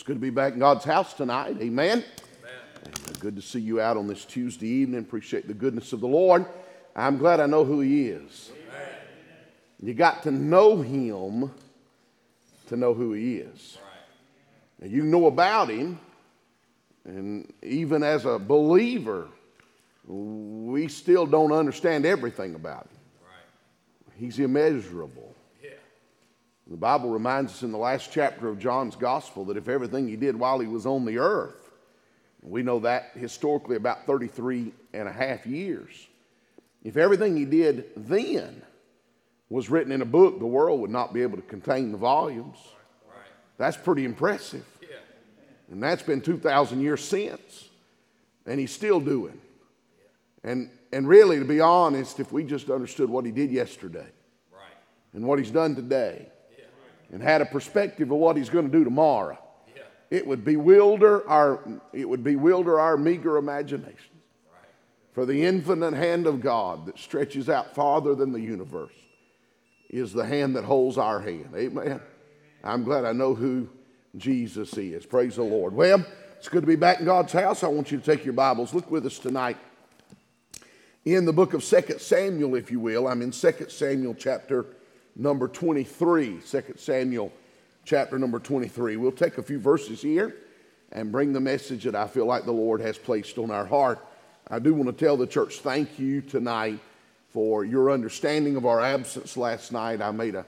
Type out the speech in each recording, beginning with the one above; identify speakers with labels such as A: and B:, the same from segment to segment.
A: Good to be back in God's house tonight. Amen. Good to see you out on this Tuesday evening. Appreciate the goodness of the Lord. I'm glad I know who He is. Amen. You got to know Him to know who He is. Right. And you know about Him, and even as a believer, we still don't understand everything about Him. Right. He's immeasurable. The Bible reminds us in the last chapter of John's Gospel that if everything He did while He was on the earth, we know that historically about 33 and a half years, if everything He did then was written in a book, the world would not be able to contain the volumes. Right. That's pretty impressive. Yeah. And that's been 2,000 years since, and He's still doing. Yeah. And really, to be honest, if we just understood what He did yesterday, right, and what He's done today, and had a perspective of what He's going to do tomorrow, yeah, it would bewilder our meager imaginations. Right. For the infinite hand of God that stretches out farther than the universe is the hand that holds our hand. Amen. I'm glad I know who Jesus is. Praise the Lord. Well, it's good to be back in God's house. I want you to take your Bibles. Look with us tonight in the book of 2 Samuel, if you will. I'm in 2 Samuel chapter number 23, 2 Samuel chapter number 23. We'll take a few verses here and bring the message that I feel like the Lord has placed on our heart. I do want to tell the church thank you tonight for your understanding of our absence last night. I made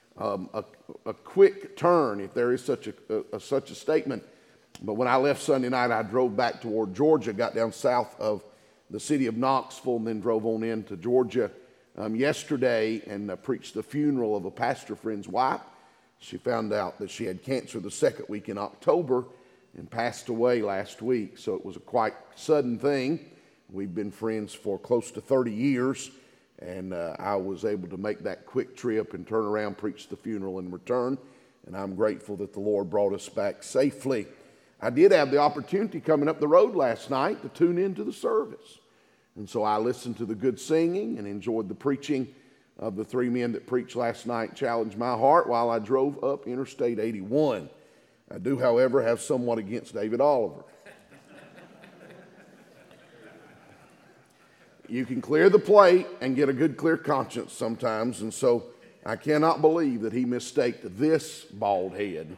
A: a quick turn, if there is such a statement. But when I left Sunday night, I drove back toward Georgia, got down south of the city of Knoxville, and then drove on into Georgia yesterday and preached the funeral of a pastor friend's wife. She found out that she had cancer the second week in October and passed away last week. So it was a quite sudden thing. We've been friends for close to 30 years, and I was able to make that quick trip and turn around, preach the funeral, and return. And I'm grateful that the Lord brought us back safely. I did have the opportunity coming up the road last night to tune into the service. And so I listened to the good singing and enjoyed the preaching of the three men that preached last night. Challenged my heart while I drove up Interstate 81. I do, however, have somewhat against David Oliver. You can clear the plate and get a good clear conscience sometimes, and so I cannot believe that he mistaked this bald head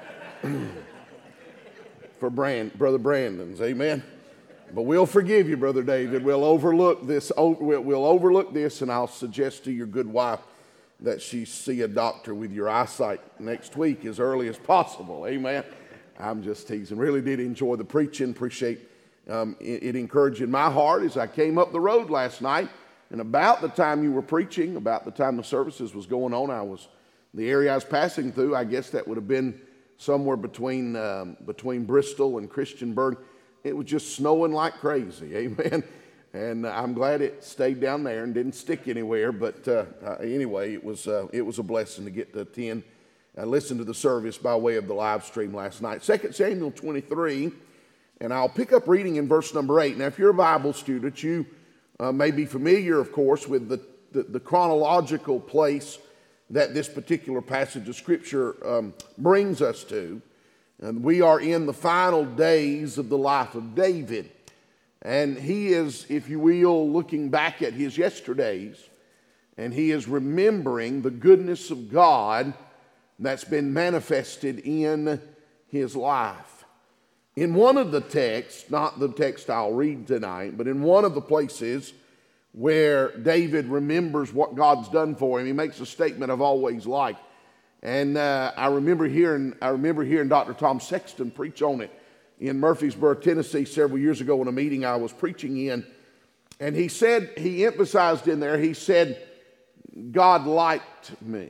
A: for Brother Brandon's. Amen. But we'll forgive you, Brother David. We'll overlook this, and I'll suggest to your good wife that she see a doctor with your eyesight next week as early as possible. Amen. I'm just teasing. Really did enjoy the preaching. Appreciate it encouraging my heart as I came up the road last night. And about the time you were preaching, about the time the services was going on, the area I was passing through, I guess that would have been somewhere between Bristol and Christiansburg. It was just snowing like crazy, amen. And I'm glad it stayed down there and didn't stick anywhere. But anyway, it was a blessing to get to attend and listen to the service by way of the live stream last night. 2 Samuel 23, and I'll pick up reading in verse number 8. Now, if you're a Bible student, you may be familiar, of course, with the chronological place that this particular passage of Scripture brings us to. And we are in the final days of the life of David. And he is, if you will, looking back at his yesterdays. And he is remembering the goodness of God that's been manifested in his life. In one of the texts, not the text I'll read tonight, but in one of the places where David remembers what God's done for him, he makes a statement I've always liked. And I remember hearing Dr. Tom Sexton preach on it in Murfreesboro, Tennessee, several years ago in a meeting I was preaching in. And he emphasized in there, he said, God liked me.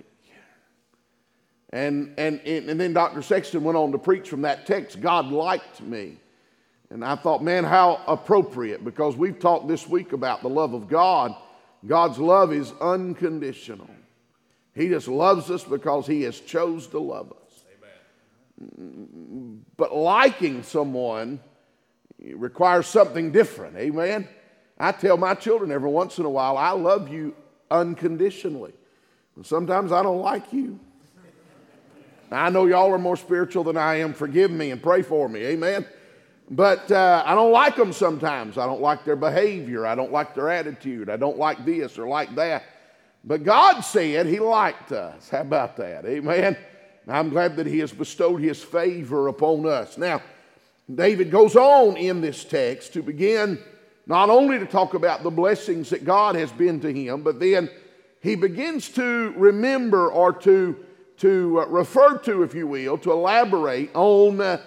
A: And then Dr. Sexton went on to preach from that text, God liked me. And I thought, man, how appropriate, because we've talked this week about the love of God. God's love is unconditional. He just loves us because He has chose to love us. Amen. But liking someone requires something different. Amen. I tell my children every once in a while, I love you unconditionally. And sometimes I don't like you. I know y'all are more spiritual than I am. Forgive me and pray for me. Amen. But I don't like them sometimes. I don't like their behavior. I don't like their attitude. I don't like this or like that. But God said he liked us. How about that? Amen. I'm glad that he has bestowed his favor upon us. Now, David goes on in this text to begin not only to talk about the blessings that God has been to him, but then he begins to remember or to refer to, if you will, to elaborate on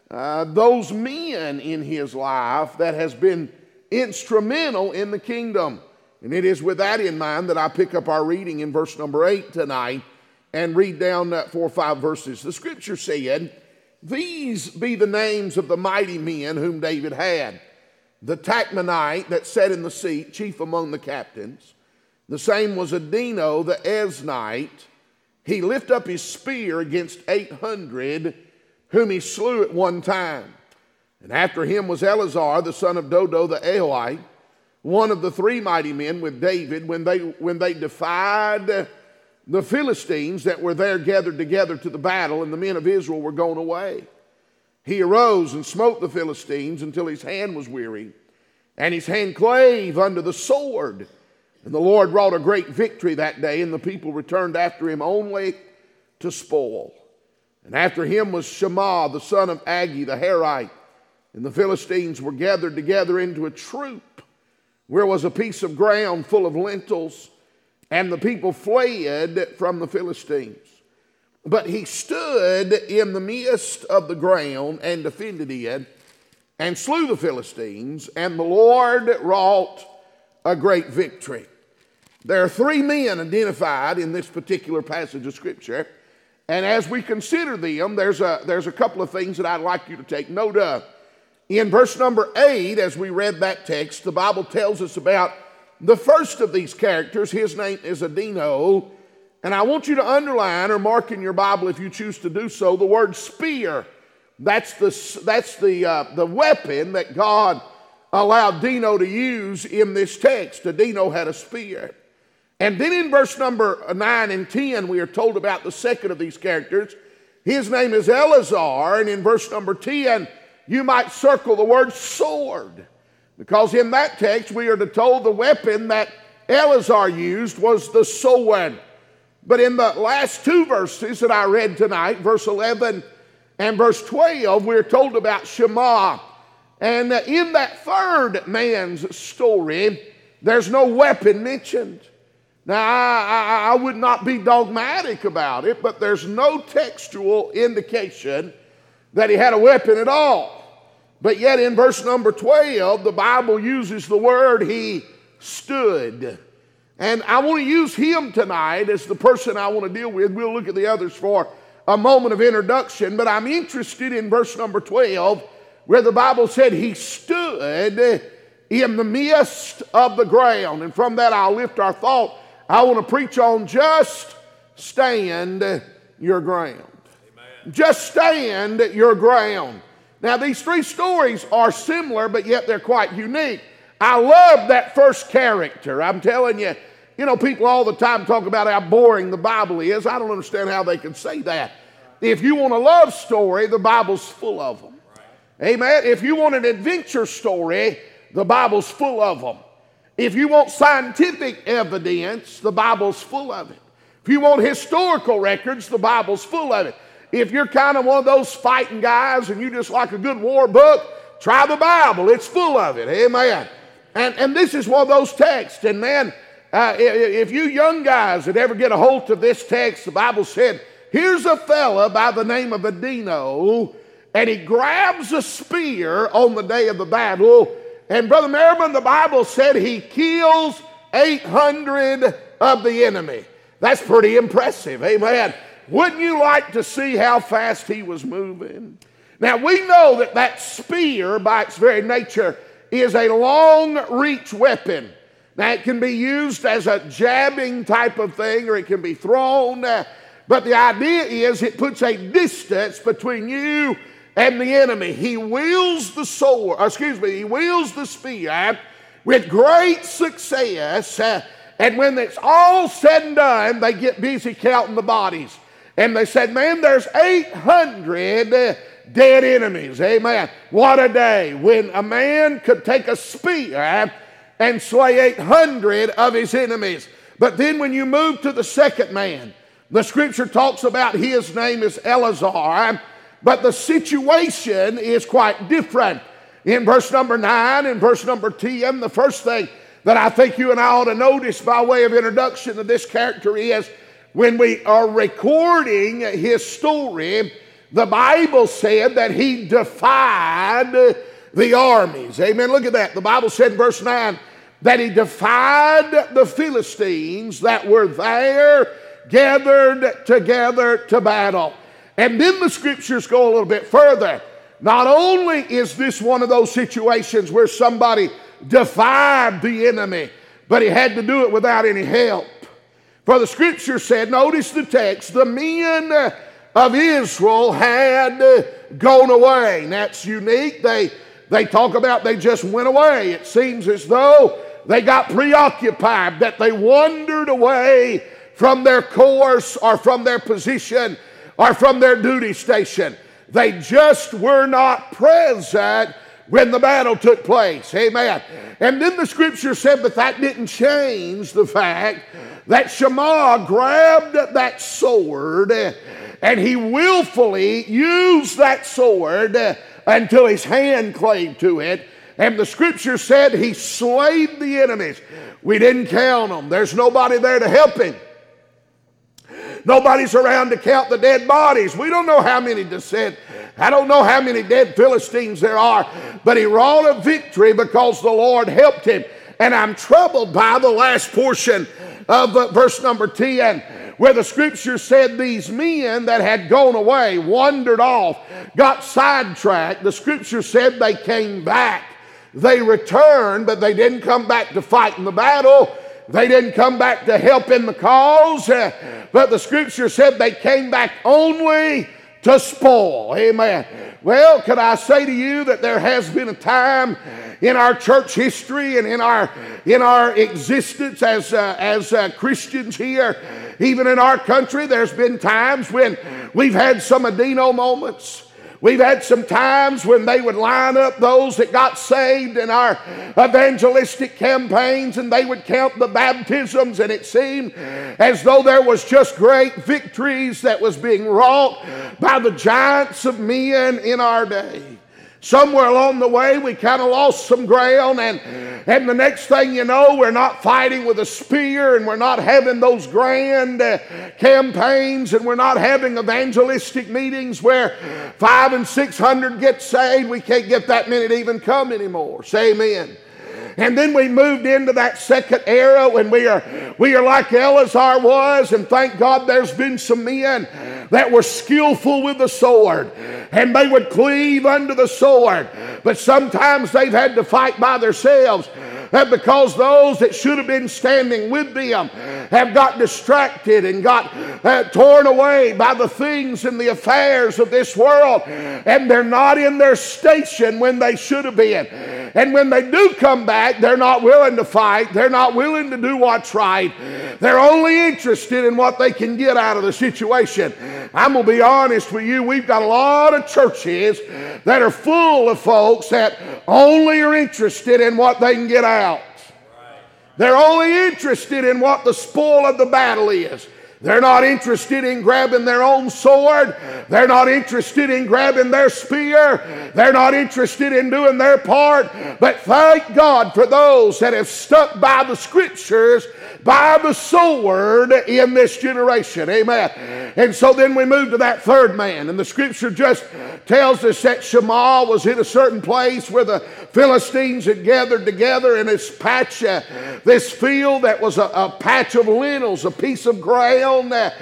A: those men in his life that has been instrumental in the kingdom. And it is with that in mind that I pick up our reading in verse number 8 tonight and read down 4 or 5 verses. The scripture said, "These be the names of the mighty men whom David had. The Tachmonite that sat in the seat, chief among the captains. The same was Adino the Eznite. He lifted up his spear against 800, whom he slew at one time. And after him was Eleazar, the son of Dodo the Ahohite, one of the 3 mighty men with David, when they defied the Philistines that were there gathered together to the battle, and the men of Israel were gone away. He arose and smote the Philistines until his hand was weary, and his hand clave under the sword. And the Lord wrought a great victory that day, and the people returned after him only to spoil. And after him was Shammah, the son of Agi the Herite, and the Philistines were gathered together into a troop, where was a piece of ground full of lentils, and the people fled from the Philistines. But he stood in the midst of the ground and defended it, and slew the Philistines, and the Lord wrought a great victory." There are 3 men identified in this particular passage of Scripture, and as we consider them, there's a couple of things that I'd like you to take note of. In verse number 8, as we read that text, the Bible tells us about the first of these characters. His name is Adino, and I want you to underline or mark in your Bible, if you choose to do so, the word spear. That's the weapon that God allowed Dino to use in this text. Adino had a spear. And then in verse number 9 and 10, we are told about the second of these characters. His name is Eleazar, and in verse number 10, you might circle the word sword, because in that text we are told the weapon that Eleazar used was the sword. But in the last 2 verses that I read tonight, verse 11 and verse 12, we're told about Shammah. And in that third man's story, there's no weapon mentioned. Now, I would not be dogmatic about it, but there's no textual indication that he had a weapon at all. But yet in verse number 12, the Bible uses the word he stood. And I want to use him tonight as the person I want to deal with. We'll look at the others for a moment of introduction, but I'm interested in verse number 12, where the Bible said he stood in the midst of the ground. And from that I'll lift our thought. I want to preach on just stand your ground. Amen. Just stand your ground. Now these 3 stories are similar, but yet they're quite unique. I love that first character. I'm telling you, people all the time talk about how boring the Bible is. I don't understand how they can say that. If you want a love story, the Bible's full of them. Right. Amen. If you want an adventure story, the Bible's full of them. If you want scientific evidence, the Bible's full of it. If you want historical records, the Bible's full of it. If you're kind of one of those fighting guys and you just like a good war book, try the Bible. It's full of it. Amen. And this is one of those texts. And man, if you young guys that ever get a hold of this text, the Bible said, here's a fella by the name of Adino, and he grabs a spear on the day of the battle. And Brother Merriman, the Bible said he kills 800 of the enemy. That's pretty impressive. Amen. Wouldn't you like to see how fast he was moving? Now, we know that spear, by its very nature, is a long-reach weapon. Now, it can be used as a jabbing type of thing, or it can be thrown. But the idea is it puts a distance between you and the enemy. He wields the spear with great success. And when it's all said and done, they get busy counting the bodies. And they said, man, there's 800 dead enemies. Amen. What a day when a man could take a spear and slay 800 of his enemies. But then when you move to the second man, the scripture talks about his name is Eleazar, but the situation is quite different. In verse number 9 and verse number 10, the first thing that I think you and I ought to notice by way of introduction to this character is when we are recording his story, the Bible said that he defied the armies. Amen. Look at that. The Bible said in verse 9 that he defied the Philistines that were there gathered together to battle. And then the scriptures go a little bit further. Not only is this one of those situations where somebody defied the enemy, but he had to do it without any help. For the scripture said, notice the text, the men of Israel had gone away. And that's unique. They talk about they just went away. It seems as though they got preoccupied, that they wandered away from their course or from their position or from their duty station. They just were not present when the battle took place. Amen. And then the scripture said that didn't change the fact that Shammah grabbed that sword and he willfully used that sword until his hand clave to it. And the scripture said he slayed the enemies. We didn't count them. There's nobody there to help him. Nobody's around to count the dead bodies. We don't know how many descent. I don't know how many dead Philistines there are. But he wrought a victory because the Lord helped him. And I'm troubled by the last portion of verse number 10, where the scripture said these men that had gone away, wandered off, got sidetracked. The scripture said they came back. They returned, but they didn't come back to fight in the battle. They didn't come back to help in the cause, but the scripture said they came back only to spoil. Amen. Well, could I say to you that there has been a time in our church history and in our existence as Christians here, even in our country, there's been times when we've had some Adino moments. We've had some times when they would line up those that got saved in our evangelistic campaigns, and they would count the baptisms, and it seemed as though there was just great victories that was being wrought by the giants of men in our day. Somewhere along the way, we kind of lost some ground, and the next thing you know, we're not fighting with a spear, and we're not having those grand campaigns, and we're not having evangelistic meetings where 500 and 600 get saved. We can't get that many to even come anymore. Say amen. And then we moved into that second era when we are like Eleazar was, and thank God there's been some men that were skillful with the sword, and they would cleave under the sword, but sometimes they've had to fight by themselves because those that should have been standing with them have got distracted and got torn away by the things and the affairs of this world, and they're not in their station when they should have been. And when they do come back, they're not willing to fight. They're not willing to do what's right. They're only interested in what they can get out of the situation. I'm going to be honest with you. We've got a lot of churches that are full of folks that only are interested in what they can get out. They're only interested in what the spoil of the battle is. They're not interested in grabbing their own sword. They're not interested in grabbing their spear. They're not interested in doing their part. But thank God for those that have stuck by the scriptures, by the sword in this generation. Amen. And so then we move to that third man. And the scripture just tells us that Shammah was in a certain place where the Philistines had gathered together in this patch, this field that was a patch of lentils, a piece of ground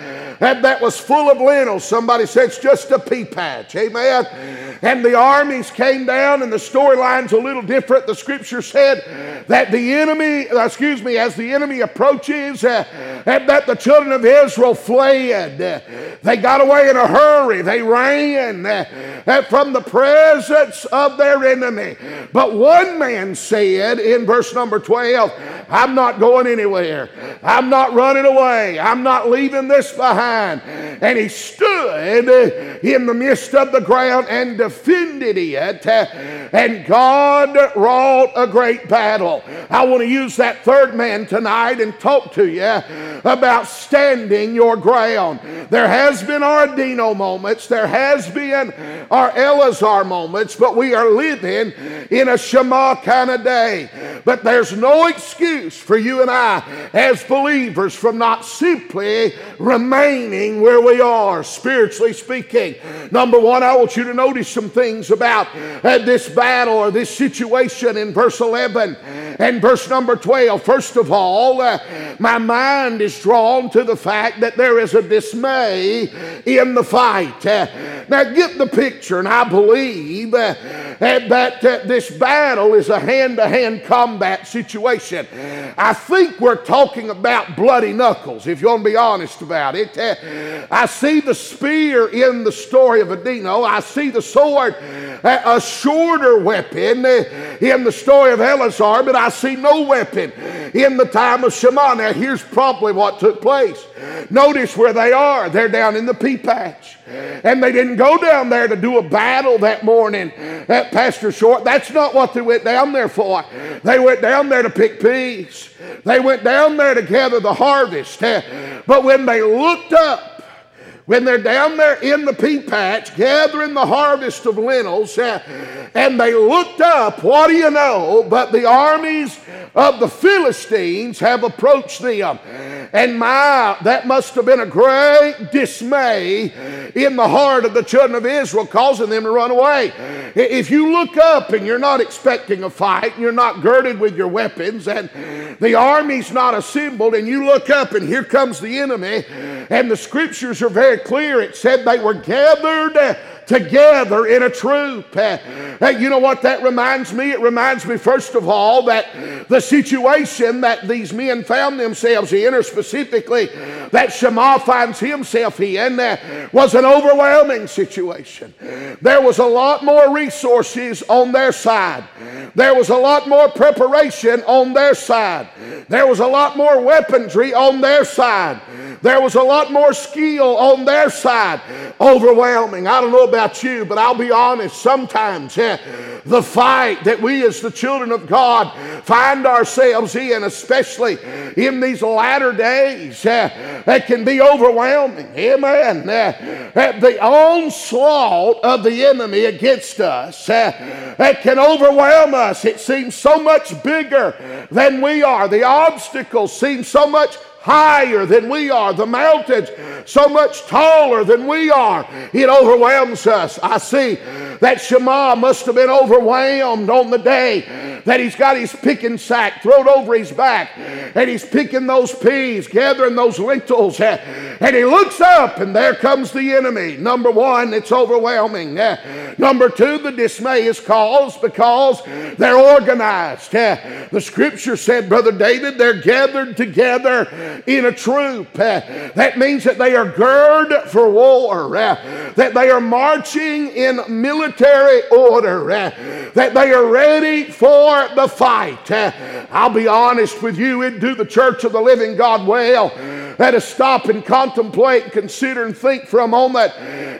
A: that was full of lentils. Somebody said it's just a pea patch. Amen. And the armies came down, and the storyline's a little different. The scripture said that the enemy, as the enemy approaches, that the children of Israel fled. They got away in a hurry. They ran from the presence of their enemy. But one man said in verse number 12 I'm not going anywhere. I'm not running away. I'm not leaving this behind. And he stood in the midst of the ground and defended it. And God wrought a great battle. I want to use that third man tonight and talk to you about standing your ground. There has been our Dino moments. There has been our Eleazar moments, but we are living in a Shema kind of day. But there's no excuse for you and I as believers from not simply remaining where we are, spiritually speaking. Number one, I want you to notice some things about this battle or this situation in verse 11 and verse number 12. First of all, my mind is drawn to the fact that there is a dismay in the fight. Now get the picture, and I believe that this battle is a hand-to-hand combat situation. I think we're talking about bloody knuckles, if you want to be honest about it. I see the spear in the story of Adino. I see the sword, a shorter weapon in the story of Eleazar, but I see no weapon in the time of Shema. Now here's probably what took place. Notice where they are. They're down in the pea patch. And they didn't go down there to do a battle that morning at Pastor Short. That's not what they went down there for. They went down there to pick peas. They went down there to gather the harvest. But when they looked up, when they're down there in the pea patch gathering the harvest of lentils, and they looked up, what do you know? But the armies of the Philistines have approached them. And that must have been a great dismay in the heart of the children of Israel, causing them to run away. If you look up and you're not expecting a fight, and you're not girded with your weapons, and the army's not assembled, and you look up and here comes the enemy, and the scriptures are very clear. It said they were gathered together in a troop. You know what that reminds me? It reminds me, first of all, that the situation that these men found themselves in, or specifically that Shema finds himself in, was an overwhelming situation. There was a lot more resources on their side. There was a lot more preparation on their side. There was a lot more weaponry on their side. There was a lot more skill on their side. Overwhelming. I don't know about you, but I'll be honest, sometimes the fight that we as the children of God find ourselves in, especially in these latter days, that can be overwhelming. Amen. The onslaught of the enemy against us that can overwhelm us. It seems so much bigger than we are. The obstacles seem so much higher than we are. The mountains so much taller than we are. It overwhelms us. I see that Shema must have been overwhelmed on the day that he's got his picking sack thrown over his back, and he's picking those peas, gathering those lentils, and he looks up and there comes the enemy. Number one, it's overwhelming. Number two, the dismay is caused because they're organized. The scripture said, Brother David, they're gathered together in a troop. That means that they are girded for war, that they are marching in military order, that they are ready for the fight. I'll be honest with you, it'd do the Church of the Living God well to stop and contemplate and consider and think for a moment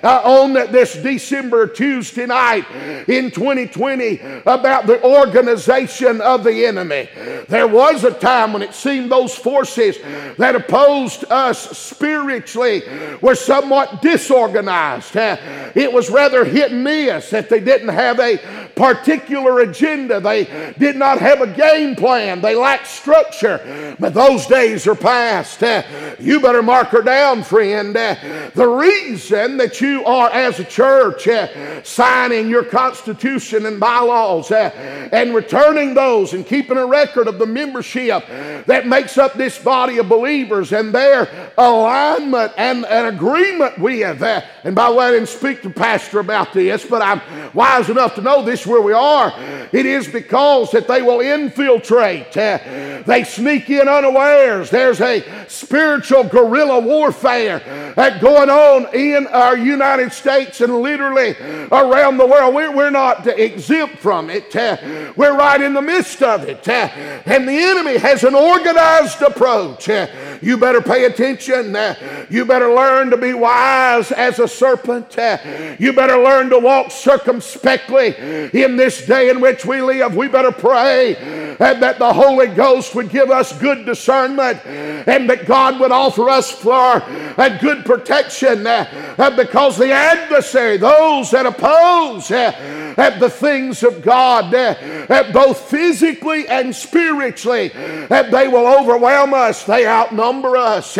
A: on this December Tuesday night in 2020 about the organization of the enemy. There was a time when it seemed those forces that opposed us spiritually were somewhat disorganized. It was rather hit and miss, that they didn't have a particular agenda. They did not have a game plan. They lacked structure. But those days are past. You better mark her down, friend. The reason that you are, as a church, signing your constitution and bylaws and returning those and keeping a record of the membership that makes up this body of believers and their alignment and an agreement with, and by the way, I didn't speak to Pastor about this, but I'm wise enough to know this where we are. It is because that they will infiltrate. They sneak in unawares. There's a spirit spiritual guerrilla warfare going on in our United States and literally around the world. We're not exempt from it. We're right in the midst of it. And the enemy has an organized approach. You better pay attention. You better learn to be wise as a serpent. You better learn to walk circumspectly in this day in which we live. We better pray that the Holy Ghost would give us good discernment and that God would offer us for a good protection because the adversary, those that oppose the things of God, both physically and spiritually, they will overwhelm us. They outnumber us.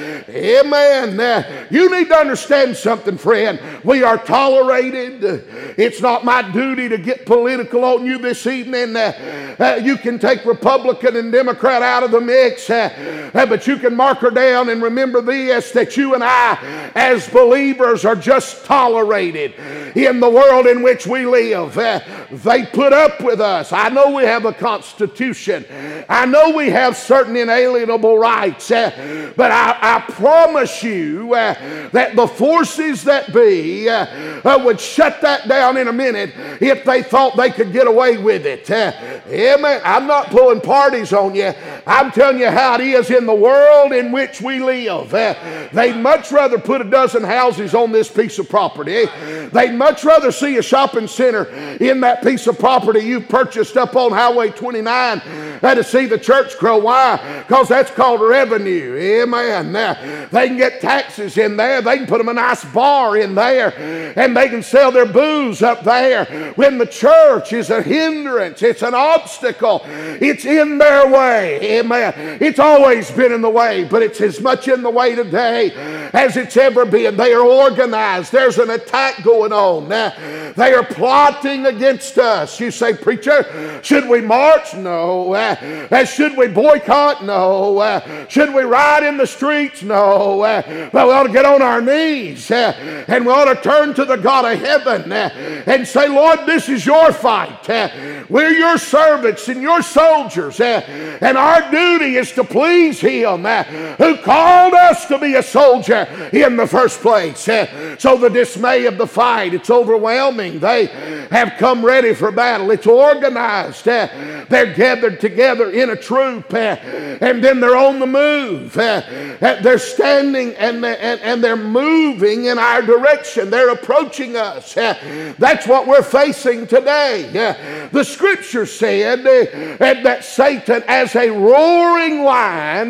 A: Amen. You need to understand something, friend. We are tolerated. It's not my duty to get political on you this evening. You can take Republican and Democrat out of the mix, but you can mark her down and remember this, that you and I as believers are just tolerated in the world in which we live. They put up with us. I know we have a constitution. I know we have certain inalienable rights, but I promise you that the forces that be would shut that down in a minute if they thought they could get away with it. Amen. I'm not pulling parties on you. I'm telling you how it is in the world in which we live. They'd much rather put a dozen houses on this piece of property. They'd much rather see a shopping center in that piece of property you purchased up on Highway 29 to see the church grow. Why? Because that's called revenue. Amen. They can get taxes in there. They can put them a nice bar in there, and they can sell their booze up there. When the church is a hindrance, it's an obstacle. It's in their way. Amen. It's always been in the way, but it's as much in the way today as it's ever been. They are organized. There's an attack going on. They are plotting against us. You say, preacher, should we march? No. Should we boycott? No. Should we ride in the streets? No. But we ought to get on our knees and we ought to turn to the God of heaven and say, Lord, this is your fight. We're your servants and your soldiers, and our duty is to please Him who called us to be a soldier in the first place. So the dismay of the fight, it's overwhelming. They have come ready for battle. It's organized. They're gathered together in a troop, and then they're on the move. They're standing and they're moving in our direction. They're approaching us. That's what we're facing today. The scripture said that Satan, as a roaring lion,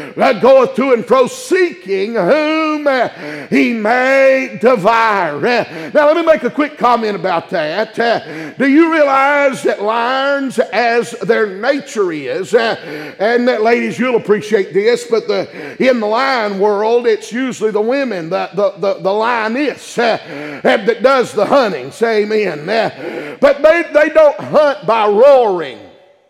A: goeth to and fro seeking whom he may devour. Now let me make a quick comment about that. Do you realize that lions, as their nature is, and ladies, you'll appreciate this, but in the lion world, it's usually the women, the lioness that does the hunting. Say amen. But they don't hunt by roaring.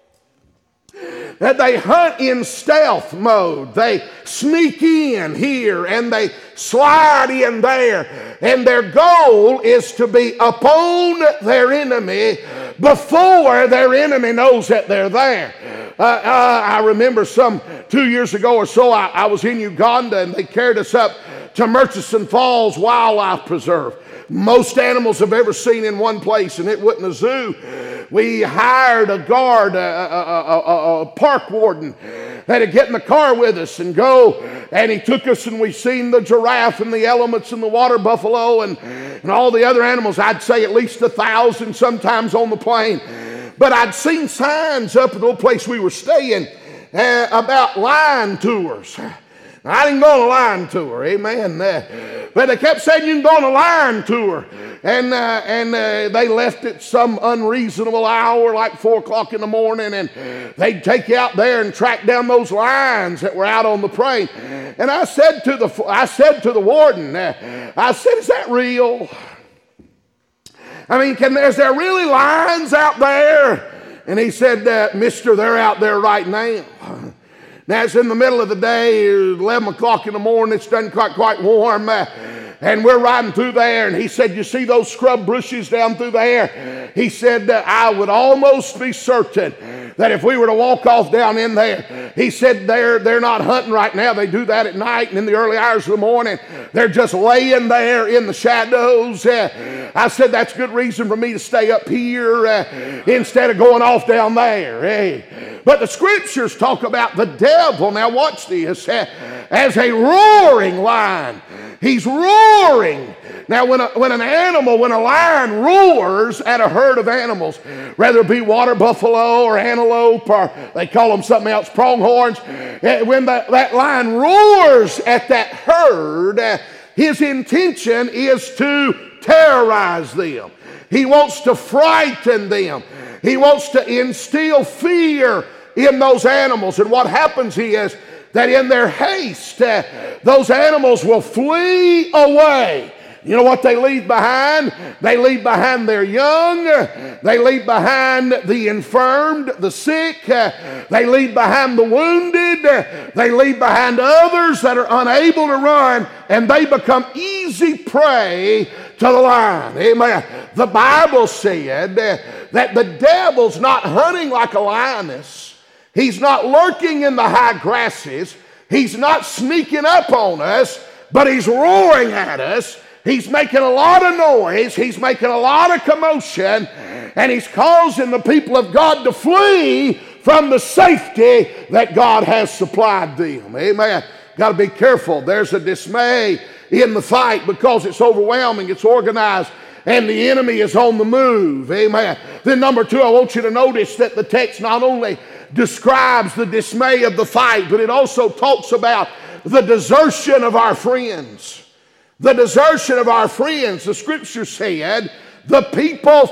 A: They hunt in stealth mode. They sneak in here and they slide in there. And their goal is to be upon their enemy before their enemy knows that they're there. I remember some 2 years ago or so, I was in Uganda and they carried us up to Murchison Falls Wildlife Preserve. Most animals I've ever seen in one place, and it wasn't a zoo. We hired a guard, a park warden, had to get in the car with us and go. And he took us, and we seen the giraffe and the elements and the water buffalo and all the other animals. I'd say at least 1,000 sometimes on the plain. But I'd seen signs up at the little place we were staying about lion tours. I didn't go on a lion tour, amen. But they kept saying you can go on a lion tour. And they left at some unreasonable hour, like 4 o'clock in the morning, and they'd take you out there and track down those lions that were out on the prairie. And I said to the warden, I said, is that real? I mean, is there really lions out there? And he said, mister, they're out there right now. Now, it's in the middle of the day, 11 o'clock in the morning. It's done quite warm. And we're riding through there. And he said, you see those scrub bushes down through there? He said, I would almost be certain that if we were to walk off down in there He said they're not hunting right now. They do that at night and in the early hours of the morning. They're just laying there in the shadows. I said that's good reason for me to stay up here instead of going off down there. But the scriptures talk about the devil. Now watch this. As a roaring lion. He's roaring. Now when a lion roars at a herd of animals, whether it be water buffalo or antelope, or they call them something else, pronghorns, when that lion roars at that herd, his intention is to terrorize them. He wants to frighten them. He wants to instill fear in those animals. And what happens is that in their haste, those animals will flee away. You know what they leave behind? They leave behind their young. They leave behind the infirmed, the sick. They leave behind the wounded. They leave behind others that are unable to run, and they become easy prey to the lion. Amen. The Bible said that the devil's not hunting like a lioness. He's not lurking in the high grasses. He's not sneaking up on us, but he's roaring at us. He's making a lot of noise. He's making a lot of commotion. And he's causing the people of God to flee from the safety that God has supplied them. Amen. Got to be careful. There's a dismay in the fight because it's overwhelming. It's organized. And the enemy is on the move. Amen. Then number two, I want you to notice that the text not only describes the dismay of the fight, but it also talks about the desertion of our friends. The desertion of our friends. The scripture said the people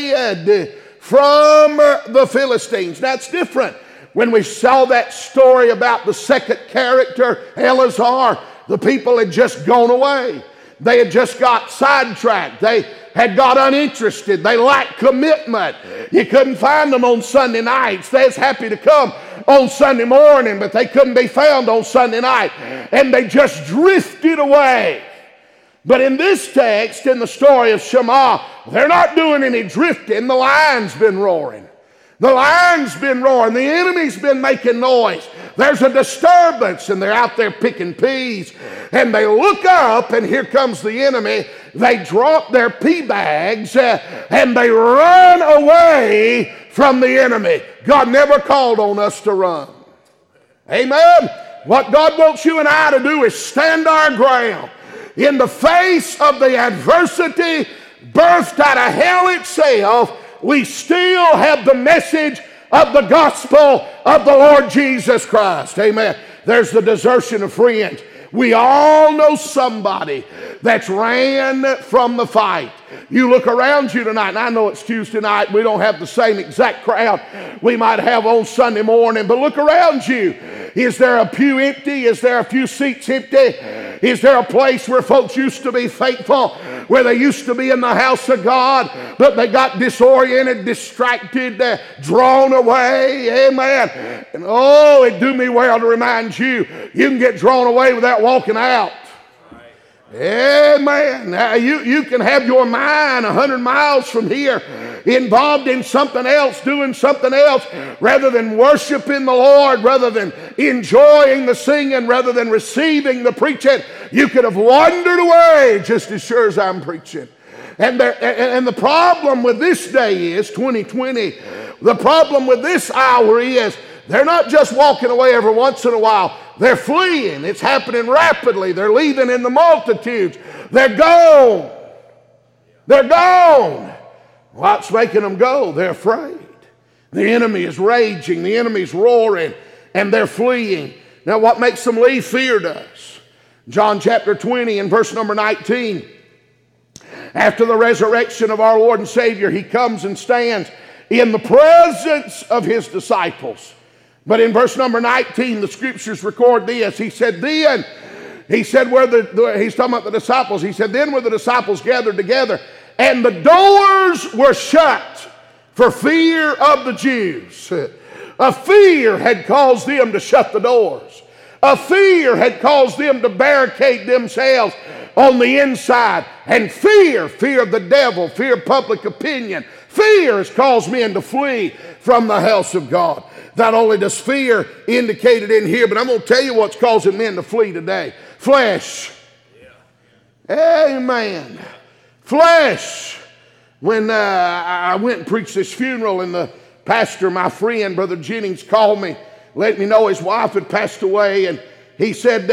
A: fled from the Philistines. That's different. When we saw that story about the second character, Eleazar, the people had just gone away. They had just got sidetracked. They had got uninterested. They lacked commitment. You couldn't find them on Sunday nights. They was happy to come on Sunday morning, but they couldn't be found on Sunday night. And they just drifted away. But in this text, in the story of Shema, they're not doing any drifting. The lion's been roaring. The lion's been roaring. The enemy's been making noise. There's a disturbance, and they're out there picking peas. And they look up, and here comes the enemy. They drop their pea bags, and they run away from the enemy. God never called on us to run. Amen? What God wants you and I to do is stand our ground. In the face of the adversity birthed out of hell itself, we still have the message of the gospel of the Lord Jesus Christ. Amen. There's the desertion of friends. We all know somebody that's ran from the fight. You look around you tonight, and I know it's Tuesday night. We don't have the same exact crowd we might have on Sunday morning, but look around you. Is there a pew empty? Is there a few seats empty? Is there a place where folks used to be faithful, where they used to be in the house of God, but they got disoriented, distracted, drawn away? Amen. And oh, it do me well to remind you, you can get drawn away without walking out. Amen. Now, you can have your mind 100 miles from here involved in something else, doing something else, rather than worshiping the Lord, rather than enjoying the singing, rather than receiving the preaching. You could have wandered away just as sure as I'm preaching. And the problem with this day is 2020. The problem with this hour is they're not just walking away every once in a while. They're fleeing. It's happening rapidly. They're leaving in the multitudes. They're gone. They're gone. What's making them go? They're afraid. The enemy is raging. The enemy's roaring. And they're fleeing. Now what makes them leave? Fear does. John chapter 20 and verse number 19. After the resurrection of our Lord and Savior, he comes and stands in the presence of his disciples. But in verse number 19, the scriptures record this. He said, he's talking about the disciples. He said, then were the disciples gathered together, and the doors were shut for fear of the Jews. A fear had caused them to shut the doors. A fear had caused them to barricade themselves on the inside. And fear of the devil, fear of public opinion, Fear has caused men to flee from the house of God. Not only does fear indicated in here, but I'm going to tell you what's causing men to flee today. Flesh. Amen. Flesh. When I went and preached this funeral, and the pastor, my friend, Brother Jennings, called me, let me know his wife had passed away, and he said,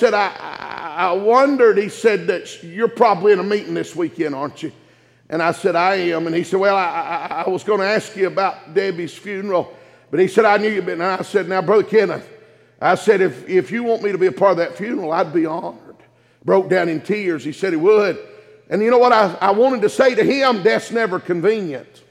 A: I wondered, he said, that you're probably in a meeting this weekend, aren't you? And I said, I am. And he said, well, I was going to ask you about Debbie's funeral, but he said, I knew you'd been. And I said, now, Brother Kenneth, I said, if you want me to be a part of that funeral, I'd be honored. Broke down in tears. He said he would. And you know what I wanted to say to him? Death's never convenient.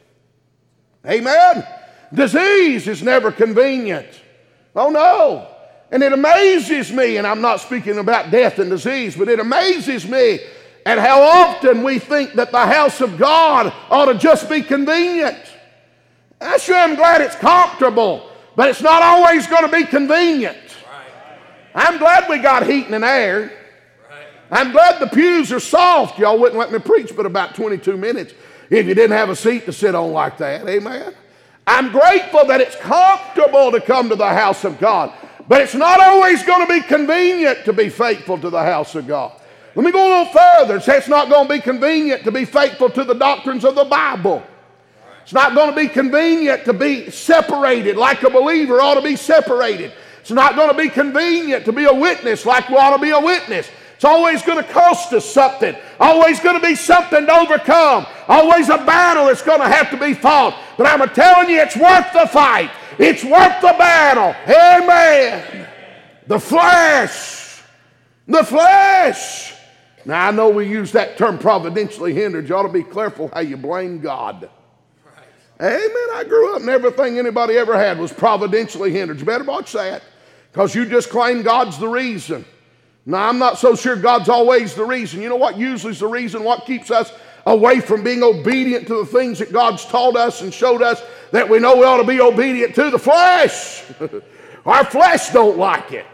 A: Amen? Disease is never convenient. Oh, no. And it amazes me, and I'm not speaking about death and disease, but it amazes me at how often we think that the house of God ought to just be convenient. I sure am glad it's comfortable, but it's not always going to be convenient. I'm glad we got heat and air. I'm glad the pews are soft. Y'all wouldn't let me preach but about 22 minutes if you didn't have a seat to sit on like that. Amen. I'm grateful that it's comfortable to come to the house of God, but it's not always going to be convenient to be faithful to the house of God. Let me go a little further. Say it's not going to be convenient to be faithful to the doctrines of the Bible. It's not going to be convenient to be separated like a believer ought to be separated. It's not going to be convenient to be a witness like we ought to be a witness. It's always going to cost us something. Always going to be something to overcome. Always a battle that's going to have to be fought. But I'm telling you, it's worth the fight. It's worth the battle. Amen. The flesh. The flesh. Now, I know we use that term providentially hindered. You ought to be careful how you blame God. Amen. I grew up and everything anybody ever had was providentially hindered. You better watch that, because you just claim God's the reason. Now, I'm not so sure God's always the reason. You know what usually is the reason? What keeps us away from being obedient to the things that God's taught us and showed us that we know we ought to be obedient to? The flesh. Our flesh don't like it.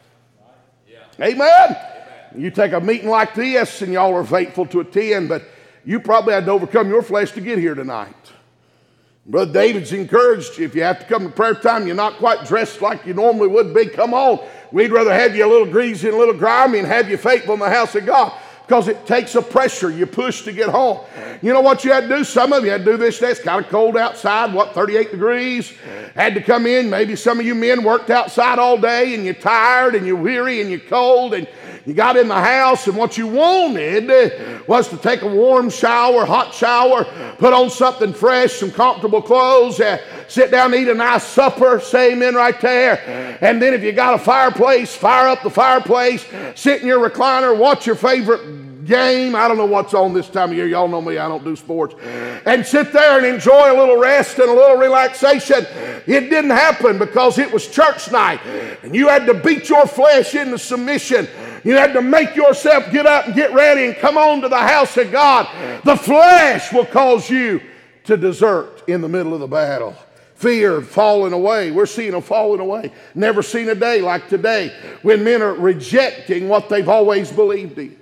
A: Amen. You take a meeting like this, and y'all are faithful to attend, but you probably had to overcome your flesh to get here tonight. Brother David's encouraged you. If you have to come to prayer time, you're not quite dressed like you normally would be, come on. We'd rather have you a little greasy and a little grimy and have you faithful in the house of God, because it takes a pressure you push to get home. You know what you had to do? Some of you had to do this day. It's kind of cold outside, 38 degrees. Had to come in. Maybe some of you men worked outside all day and you're tired and you're weary and you're cold, and you got in the house, and what you wanted was to take a warm shower, hot shower, put on something fresh, some comfortable clothes, sit down and eat a nice supper, say amen right there. And then if you got a fireplace, fire up the fireplace, sit in your recliner, watch your favorite game. I don't know what's on this time of year. Y'all know me, I don't do sports. And sit there and enjoy a little rest and a little relaxation. It didn't happen because it was church night, and you had to beat your flesh into submission. You had to make yourself get up and get ready and come on to the house of God. The flesh will cause you to desert in the middle of the battle. Fear, falling away. We're seeing a falling away. Never seen a day like today when men are rejecting what they've always believed in.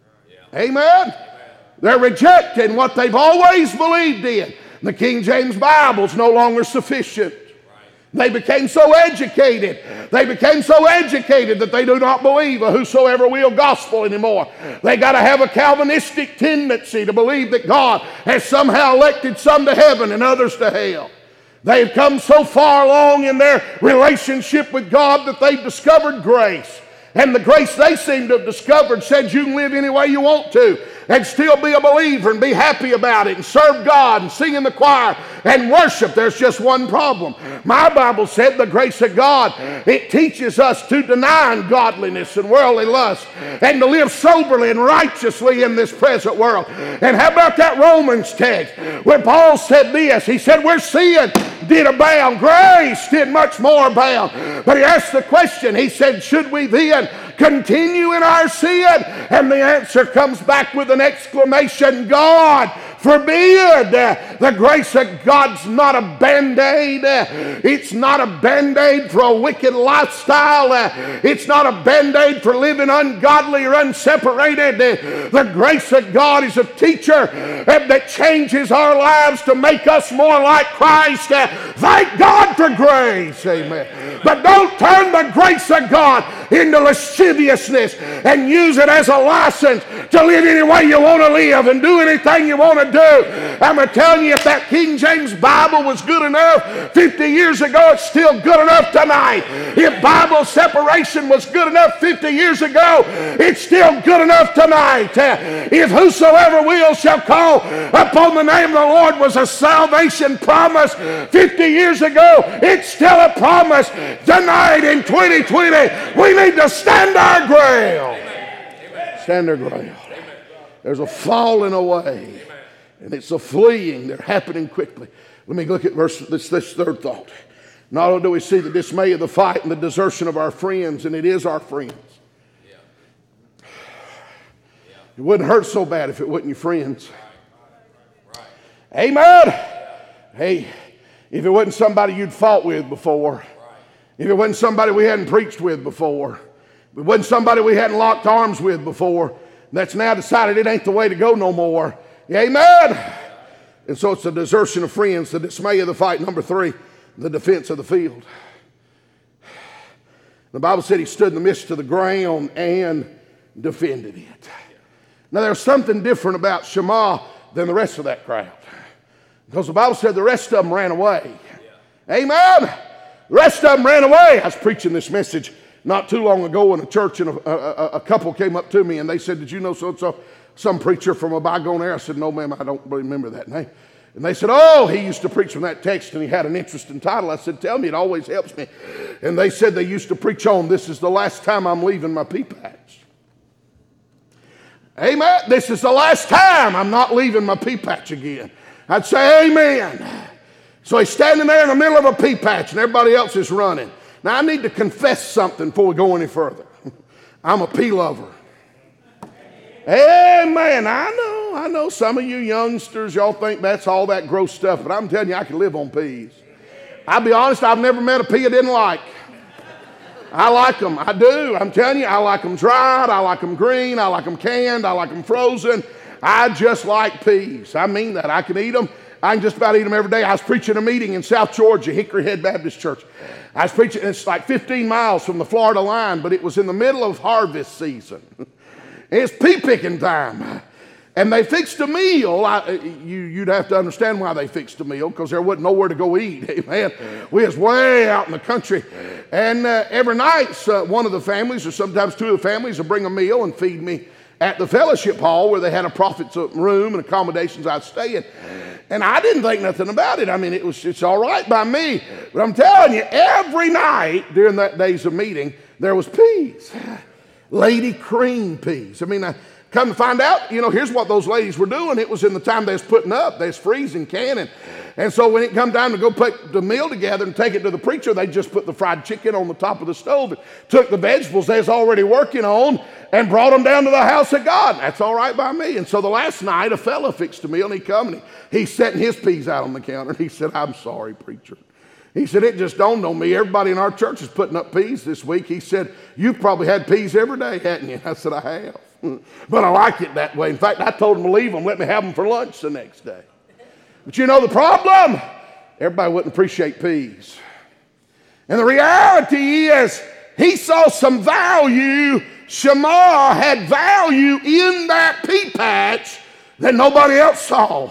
A: Amen? They're rejecting what they've always believed in. The King James Bible is no longer sufficient. They became so educated. They became so educated that they do not believe a whosoever will gospel anymore. They got to have a Calvinistic tendency to believe that God has somehow elected some to heaven and others to hell. They've come so far along in their relationship with God that they've discovered grace. And the grace they seem to have discovered said you can live any way you want to and still be a believer and be happy about it and serve God and sing in the choir and worship. There's just one problem. My Bible said the grace of God, it teaches us to deny ungodliness and worldly lust and to live soberly and righteously in this present world. And how about that Romans text where Paul said this? He said, where sin did abound, grace did much more abound. But he asked the question, he said, should we then continue in our sin? And the answer comes back with an exclamation, God forbid. The grace of God's not a Band-Aid. It's not a Band-Aid for a wicked lifestyle. It's not a Band-Aid for living ungodly or unseparated. The grace of God is a teacher that changes our lives to make us more like Christ. Thank God for grace. Amen. But don't turn the grace of God into lasciviousness and use it as a license to live any way you want to live and do anything you want to do. I'm telling you, if that King James Bible was good enough 50 years ago, it's still good enough tonight. If Bible separation was good enough 50 years ago, it's still good enough tonight. If whosoever will shall call upon the name of the Lord was a salvation promise 50 years ago, it's still a promise tonight in 2020. We need to stand our ground. Stand our ground. There's a falling away, and it's a fleeing. They're happening quickly. Let me look at this third thought. Not only do we see the dismay of the fight and the desertion of our friends, and it is our friends. It wouldn't hurt so bad if it wasn't your friends. Amen. Hey, if it wasn't somebody you'd fought with before, if it wasn't somebody we hadn't preached with before, if it wasn't somebody we hadn't locked arms with before, that's now decided it ain't the way to go no more. Amen. And so it's the desertion of friends, the dismay of the fight. Number 3, the defense of the field. The Bible said he stood in the midst of the ground and defended it. Now there's something different about Shammah than the rest of that crowd. Because the Bible said the rest of them ran away. Amen. The rest of them ran away. I was preaching this message not too long ago in a church, and a couple came up to me and they said, "Did you know so-and-so, some preacher from a bygone era?" I said, "No, ma'am, I don't remember that name." And they said, "Oh, he used to preach from that text and he had an interesting title." I said, "Tell me, it always helps me." And they said they used to preach on, "This is the last time I'm leaving my pea patch." Amen. This is the last time I'm not leaving my pea patch again. I'd say amen. So he's standing there in the middle of a pea patch and everybody else is running. Now I need to confess something before we go any further. I'm a pea lover. Amen. I know some of you youngsters, y'all think that's all that gross stuff, but I'm telling you, I can live on peas. I'll be honest, I've never met a pea I didn't like. I like them. I do. I'm telling you, I like them dried. I like them green. I like them canned. I like them frozen. I just like peas. I mean that. I can eat them. I can just about eat them every day. I was preaching a meeting in South Georgia, Hickory Head Baptist Church. I was preaching, it's like 15 miles from the Florida line, but it was in the middle of harvest season. It's pea picking time. And they fixed a meal. You'd have to understand why they fixed a meal, because there wasn't nowhere to go eat. Amen. We was way out in the country. And every night, one of the families, or sometimes two of the families, would bring a meal and feed me at the fellowship hall where they had a prophet's room and accommodations I'd stay in. And I didn't think nothing about it. I mean, it's all right by me. But I'm telling you, every night during that days of meeting, there was peas. Lady cream peas. I mean, come to find out, here's what those ladies were doing. It was in the time they was putting up. They was freezing, canning. And so when it come time to go put the meal together and take it to the preacher, they just put the fried chicken on the top of the stove and took the vegetables they was already working on and brought them down to the house of God. That's all right by me. And so the last night, a fella fixed a meal, and he come and he's setting his peas out on the counter. And he said, "I'm sorry, preacher." He said, "It just dawned on me. Everybody in our church is putting up peas this week." He said, "You've probably had peas every day, hadn't you?" I said, "I have. But I like it that way. In fact, I told him to leave them, let me have them for lunch the next day." But you know the problem? Everybody wouldn't appreciate peas. And the reality is, he saw some value. Shammah had value in that pea patch that nobody else saw.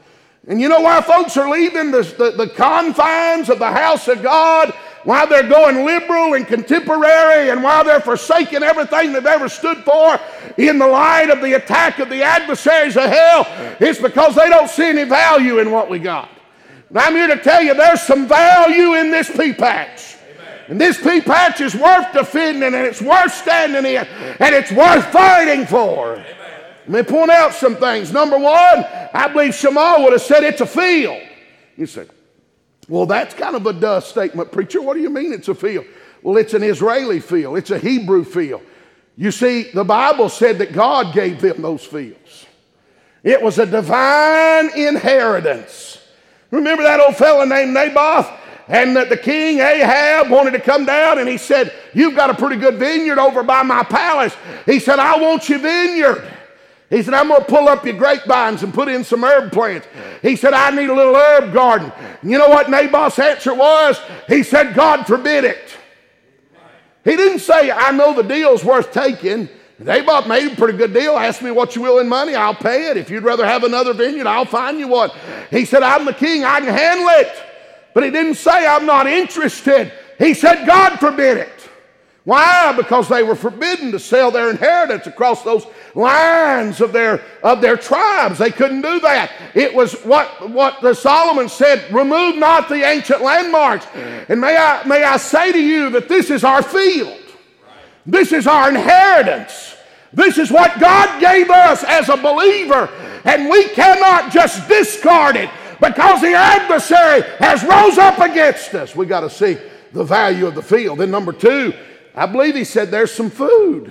A: And you know why folks are leaving the confines of the house of God? Why they're going liberal and contemporary, and why they're forsaking everything they've ever stood for in the light of the attack of the adversaries of hell? It's because they don't see any value in what we got. And I'm here to tell you there's some value in this pea patch. And this pea patch is worth defending, and it's worth standing in, and it's worth fighting for. Let me point out some things. Number one, I believe Shammah would have said it's a field. You say, "Well, that's kind of a duh statement, preacher. What do you mean it's a field?" Well, it's an Israeli field. It's a Hebrew field. You see, the Bible said that God gave them those fields. It was a divine inheritance. Remember that old fella named Naboth? And the king Ahab wanted to come down, and he said, you've got a pretty good vineyard over by my palace. He said, I want your vineyard. He said, I'm going to pull up your grapevines and put in some herb plants. He said, I need a little herb garden. And you know what Naboth's answer was? He said, God forbid it. He didn't say, I know the deal's worth taking. Naboth made a pretty good deal. Ask me what you will in money, I'll pay it. If you'd rather have another vineyard, I'll find you one. He said, I'm the king, I can handle it. But he didn't say, I'm not interested. He said, God forbid it. Why? Because they were forbidden to sell their inheritance across those lines of their tribes. They couldn't do that. It was what the Solomon said, remove not the ancient landmarks. And may I say to you that this is our field. This is our inheritance. This is what God gave us as a believer. And we cannot just discard it because the adversary has rose up against us. We got to see the value of the field. Then number two, I believe he said there's some food.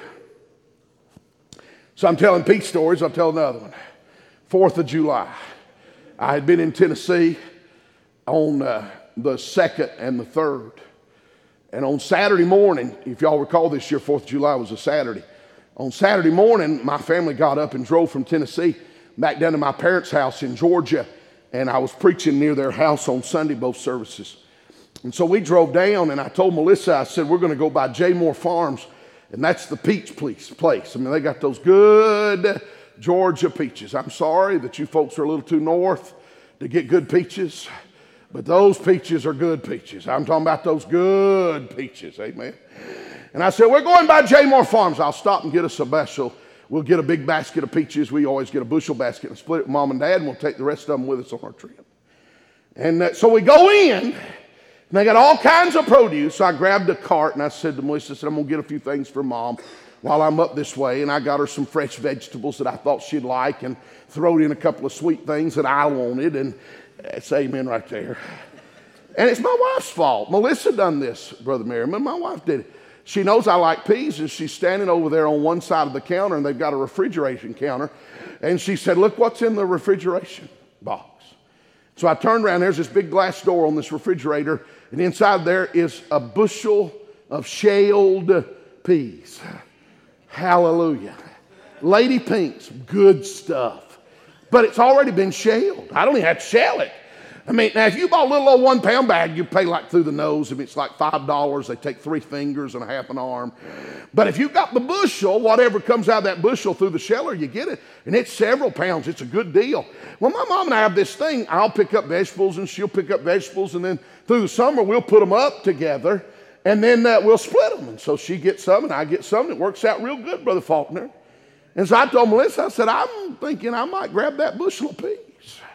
A: So I'm telling peace stories. I'll tell another one. 4th of July. I had been in Tennessee on the 2nd and the 3rd. And on Saturday morning, if y'all recall this year, 4th of July was a Saturday. On Saturday morning, my family got up and drove from Tennessee back down to my parents' house in Georgia. And I was preaching near their house on Sunday, both services. And so we drove down, and I told Melissa, I said, we're going to go by J. Moore Farms, and that's the peach place. I mean, they got those good Georgia peaches. I'm sorry that you folks are a little too north to get good peaches, but those peaches are good peaches. I'm talking about those good peaches, amen. And I said, we're going by J. Moore Farms. I'll stop and get us a bushel. We'll get a big basket of peaches. We always get a bushel basket and split it with Mom and Dad, and we'll take the rest of them with us on our trip. And so we go in, and they got all kinds of produce. So I grabbed a cart, and I said to Melissa, I'm going to get a few things for Mom while I'm up this way. And I got her some fresh vegetables that I thought she'd like and throw in a couple of sweet things that I wanted. And that's amen right there. And it's my wife's fault. Melissa done this, Brother Merriman. My wife did it. She knows I like peas, and she's standing over there on one side of the counter, and they've got a refrigeration counter. And she said, look what's in the refrigeration box. So I turned around. There's this big glass door on this refrigerator, and inside there is a bushel of shelled peas. Hallelujah. Lady Pinks, good stuff. But it's already been shelled. I don't even have to shell it. I mean, now if you bought a little old 1 pound bag, you pay like through the nose. I mean, it's like $5. They take 3 fingers and a half an arm. But if you've got the bushel, whatever comes out of that bushel through the sheller, you get it. And it's several pounds. It's a good deal. Well, my mom and I have this thing. I'll pick up vegetables and she'll pick up vegetables. And then through the summer, we'll put them up together. And then we'll split them. And so she gets some and I get some. And it works out real good, Brother Faulkner. And so I told Melissa, I said, I'm thinking I might grab that bushel of peas.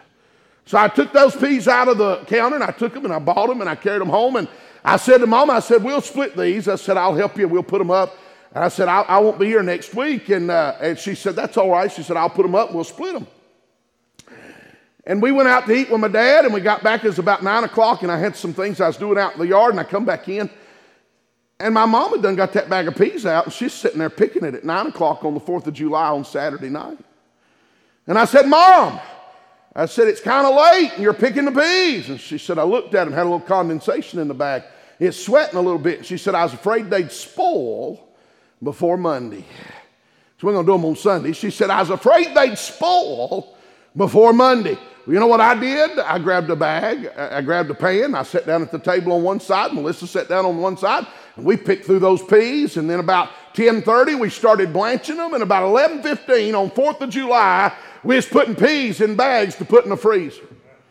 A: So I took those peas out of the counter, and I took them, and I bought them, and I carried them home. And I said to Mom, I said, we'll split these. I said, I'll help you. We'll put them up. And I said, I won't be here next week. And she said, that's all right. She said, I'll put them up, and we'll split them. And we went out to eat with my dad, and we got back. It was about 9 o'clock, and I had some things I was doing out in the yard, and I come back in. And my mom had done got that bag of peas out, and she's sitting there picking it at 9 o'clock on the 4th of July on Saturday night. And I said, Mom, I said, it's kind of late and you're picking the peas. And she said, I looked at them, had a little condensation in the bag. It's sweating a little bit. And she said, I was afraid they'd spoil before Monday. So we're going to do them on Sunday. She said, I was afraid they'd spoil before Monday. Well, you know what I did? I grabbed a bag, I grabbed a pan, I sat down at the table on one side, Melissa sat down on one side, and we picked through those peas, and then about 10:30 we started blanching them, and about 11:15 on 4th of July, we was putting peas in bags to put in the freezer.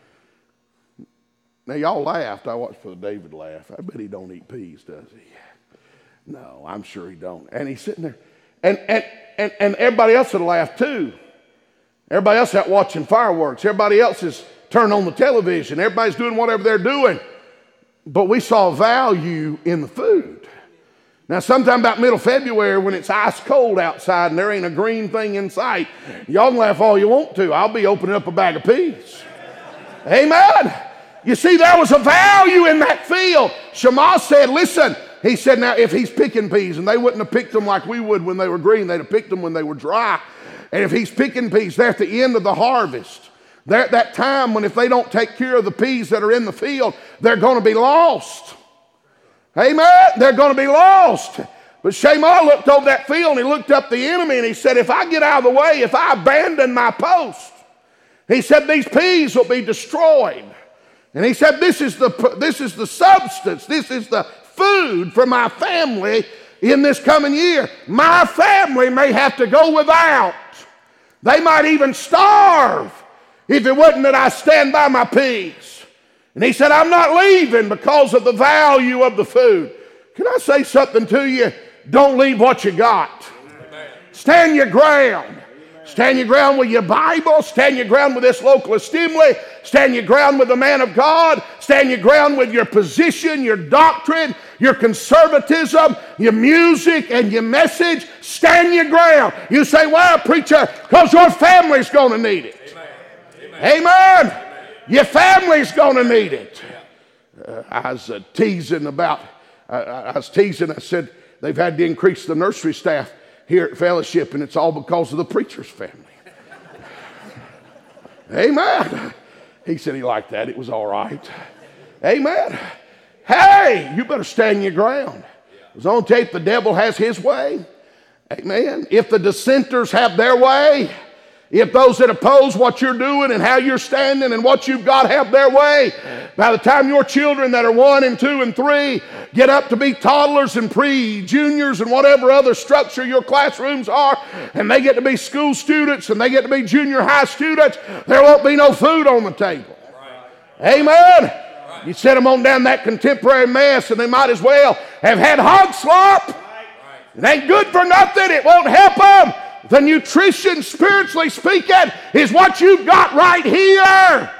A: Now y'all laughed. I watched Brother David laugh. I bet he don't eat peas, does he? No, I'm sure he don't. And he's sitting there, and everybody else had laughed too. Everybody else out watching fireworks. Everybody else is turning on the television. Everybody's doing whatever they're doing. But we saw value in the food. Now, sometime about middle February when it's ice cold outside and there ain't a green thing in sight, y'all can laugh all you want to. I'll be opening up a bag of peas. Amen. You see, there was a value in that field. Shammah said, listen, he said, now if he's picking peas, and they wouldn't have picked them like we would when they were green, they'd have picked them when they were dry. And if he's picking peas, they're at the end of the harvest. They're at that time when if they don't take care of the peas that are in the field, they're going to be lost. Amen? They're going to be lost. But Shammah looked over that field and he looked up the enemy and he said, if I get out of the way, if I abandon my post, he said, these peas will be destroyed. And he said, this is the substance, this is the food for my family in this coming year. My family may have to go without. They might even starve if it wasn't that I stand by my peas. And he said, I'm not leaving because of the value of the food. Can I say something to you? Don't leave what you got. Stand your ground. Stand your ground with your Bible. Stand your ground with this local assembly. Stand your ground with the man of God. Stand your ground with your position, your doctrine, your conservatism, your music, and your message. Stand your ground. You say, well, preacher, because your family's going to need it. Amen. Amen. Your family's going to need it. I was teasing, I said, they've had to increase the nursery staff here at Fellowship, and it's all because of the preacher's family. Amen. He said he liked that. It was all right. Amen. Hey, you better stand your ground. It was on tape, the devil has his way. Amen. If the dissenters have their way, if those that oppose what you're doing and how you're standing and what you've got have their way, by the time your children that are 1 and 2 and 3 get up to be toddlers and pre-juniors and whatever other structure your classrooms are, and they get to be school students and they get to be junior high students, there won't be no food on the table. Right. Amen. Right. You set them on down that contemporary mess and they might as well have had hog slop. Right. It ain't good for nothing. It won't help them. The nutrition, spiritually speaking, is what you've got right here. Yeah.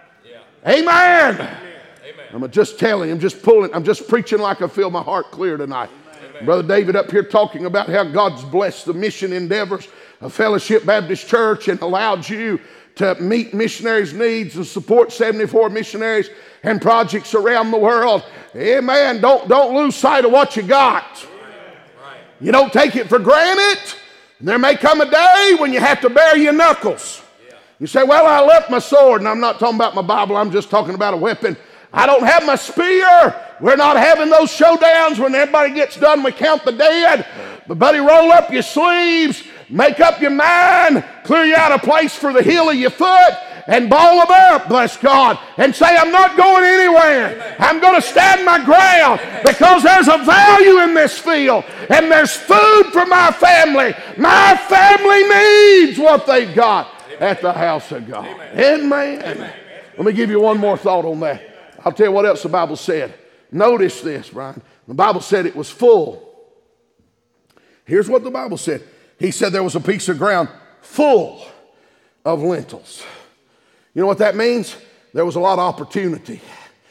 A: Amen. Amen. I'm just telling, I'm just preaching like I feel my heart clear tonight. Amen. Brother David up here talking about how God's blessed the mission endeavors of Fellowship Baptist Church and allowed you to meet missionaries' needs and support 74 missionaries and projects around the world. Amen. Don't lose sight of what you got. Right. You don't take it for granted. There may come a day when you have to bare your knuckles. Yeah. You say, well, I left my sword. And I'm not talking about my Bible. I'm just talking about a weapon. I don't have my spear. We're not having those showdowns when everybody gets done. We count the dead. But, buddy, roll up your sleeves. Make up your mind. Clear you out a place for the heel of your foot. And ball them up, bless God, and say, I'm not going anywhere. Amen. I'm going to stand my ground because there's a value in this field and there's food for my family. My family needs what they've got at the house of God. Amen. Amen. Let me give you one more thought on that. I'll tell you what else the Bible said. Notice this, Brian. The Bible said it was full. Here's what the Bible said. He said there was a piece of ground full of lentils. You know what that means? There was a lot of opportunity.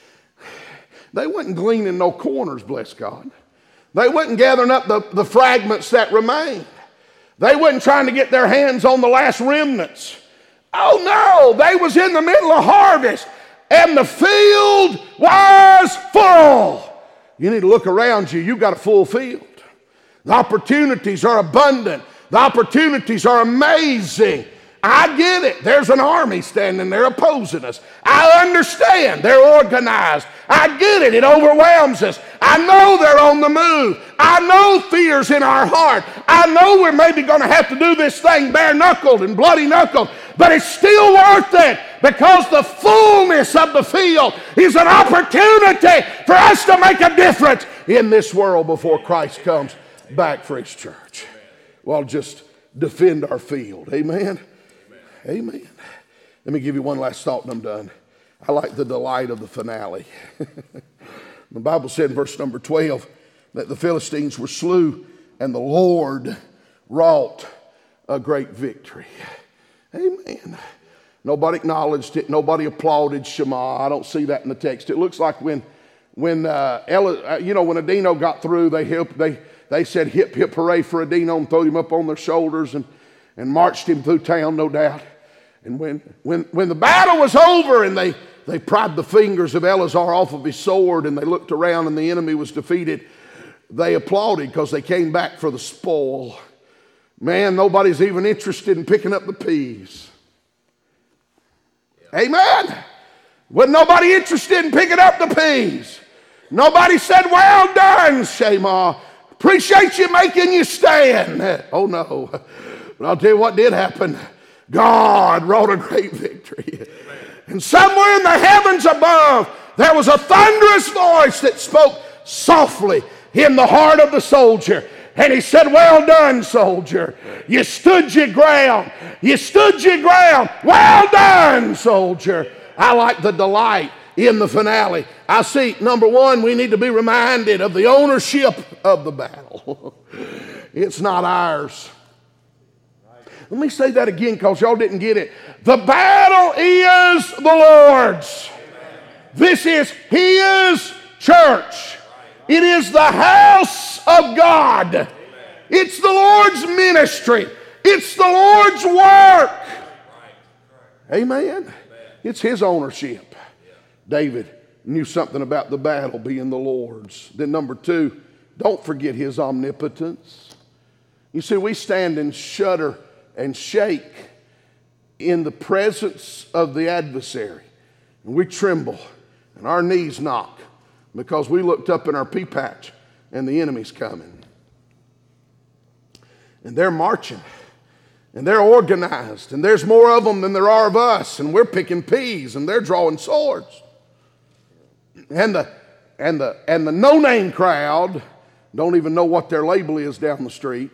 A: They wasn't gleaning no corners, bless God. They wasn't gathering up the fragments that remained. They wasn't trying to get their hands on the last remnants. Oh no, they was in the middle of harvest and the field was full. You need to look around you. You've got a full field. The opportunities are abundant. The opportunities are amazing. I get it. There's an army standing there opposing us. I understand. They're organized. I get it. It overwhelms us. I know they're on the move. I know fear's in our heart. I know we're maybe going to have to do this thing bare-knuckled and bloody-knuckled, but it's still worth it because the fullness of the field is an opportunity for us to make a difference in this world before Christ comes back for his church. Well, just defend our field. Amen. Amen. Let me give you one last thought and I'm done. I like the delight of the finale. The Bible said in verse number 12 that the Philistines were slew and the Lord wrought a great victory. Amen. Nobody acknowledged it. Nobody applauded Shammah. I don't see that in the text. It looks like when Adino got through, they said hip, hip, hooray for Adino and throwed him up on their shoulders and marched him through town, no doubt. And when the battle was over and they pried the fingers of Eleazar off of his sword and they looked around and the enemy was defeated, they applauded because they came back for the spoil. Man, nobody's even interested in picking up the peas. Amen. Wasn't nobody interested in picking up the peas. Nobody said, well done, Shema. Appreciate you making you stand. Oh, no. But I'll tell you what did happen. God wrought a great victory. And somewhere in the heavens above, there was a thunderous voice that spoke softly in the heart of the soldier. And he said, well done, soldier. You stood your ground. You stood your ground. Well done, soldier. I like the delight in the finale. I see, number one, we need to be reminded of the ownership of the battle. It's not ours. Let me say that again because y'all didn't get it. The battle is the Lord's. This is His church. It is the house of God. It's the Lord's ministry. It's the Lord's work. Amen. It's His ownership. David knew something about the battle being the Lord's. Then number two, don't forget His omnipotence. You see, we stand and shudder and shake in the presence of the adversary. And we tremble and our knees knock because we looked up in our pea patch and the enemy's coming. And they're marching and they're organized and there's more of them than there are of us, and we're picking peas and they're drawing swords. And the no-name crowd don't even know what their label is down the street.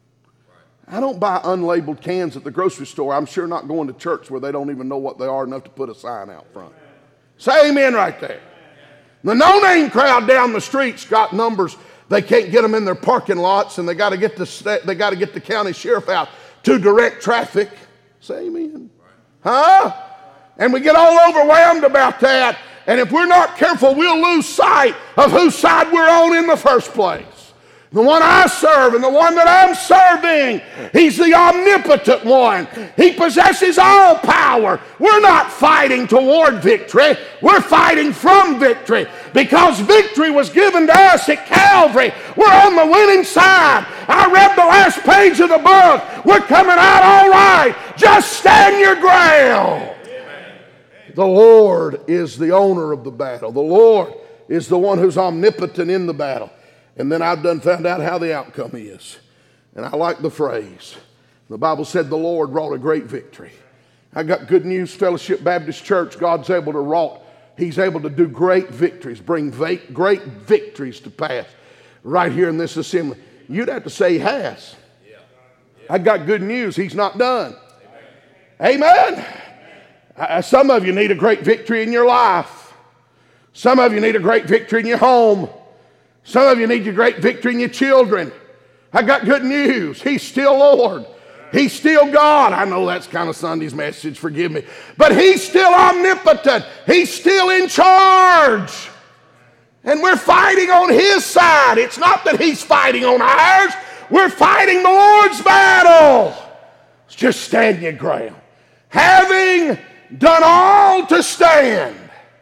A: I don't buy unlabeled cans at the grocery store. I'm sure not going to church where they don't even know what they are enough to put a sign out front. Say amen right there. The no-name crowd down the street's got numbers. They can't get them in their parking lots, and they got to get the county sheriff out to direct traffic. Say amen. Huh? And we get all overwhelmed about that. And if we're not careful, we'll lose sight of whose side we're on in the first place. The one I serve and the one that I'm serving, He's the omnipotent one. He possesses all power. We're not fighting toward victory. We're fighting from victory because victory was given to us at Calvary. We're on the winning side. I read the last page of the book. We're coming out all right. Just stand your ground. The Lord is the owner of the battle. The Lord is the one who's omnipotent in the battle. And then I've done found out how the outcome is. And I like the phrase. The Bible said the Lord wrought a great victory. I got good news, Fellowship Baptist Church. God's able to wrought. He's able to do great victories, bring great victories to pass right here in this assembly. You'd have to say He has. I got good news. He's not done. Amen. Some of you need a great victory in your life. Some of you need a great victory in your home. Some of you need your great victory in your children. I got good news. He's still Lord. He's still God. I know that's kind of Sunday's message, forgive me. But He's still omnipotent. He's still in charge. And we're fighting on His side. It's not that He's fighting on ours. We're fighting the Lord's battle. Just stand your ground. Having done all to stand.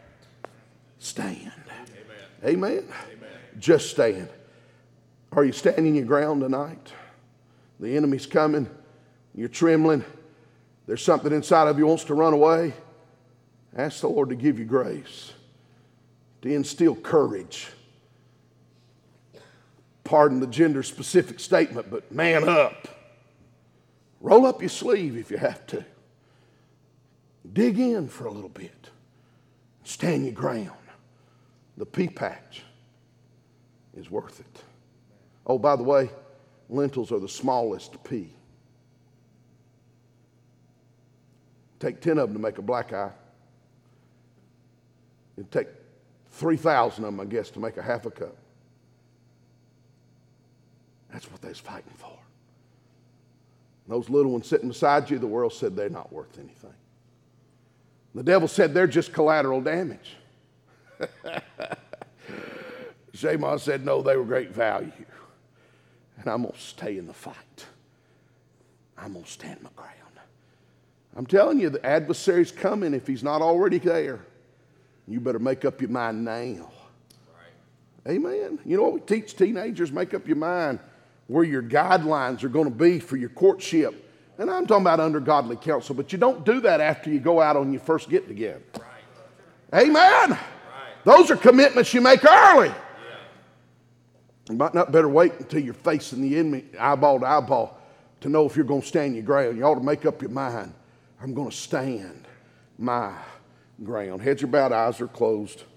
A: Stand. Amen. Amen. Just stand. Are you standing your ground tonight? The enemy's coming. You're trembling. There's something inside of you wants to run away. Ask the Lord to give you grace, to instill courage. Pardon the gender-specific statement, but man up. Roll up your sleeve if you have to. Dig in for a little bit. Stand your ground. The pea patch is worth it. Oh, by the way, lentils are the smallest pea. Take 10 of them to make a black eye. It'd take 3,000 of them, I guess, to make a half a cup. That's what they was fighting for. Those little ones sitting beside you, the world said they're not worth anything. The devil said they're just collateral damage. Shema said, no, they were great value. And I'm going to stay in the fight. I'm going to stand my ground. I'm telling you, the adversary's coming if he's not already there. You better make up your mind now. Right. Amen. You know what we teach teenagers? Make up your mind where your guidelines are going to be for your courtship. And I'm talking about under godly counsel, but you don't do that after you go out on your first get together. Right. Amen. Right. Those are commitments you make early. Yeah. You might not better wait until you're facing the enemy eyeball to eyeball to know if you're going to stand your ground. You ought to make up your mind. I'm going to stand my ground. Heads are bowed, eyes are closed.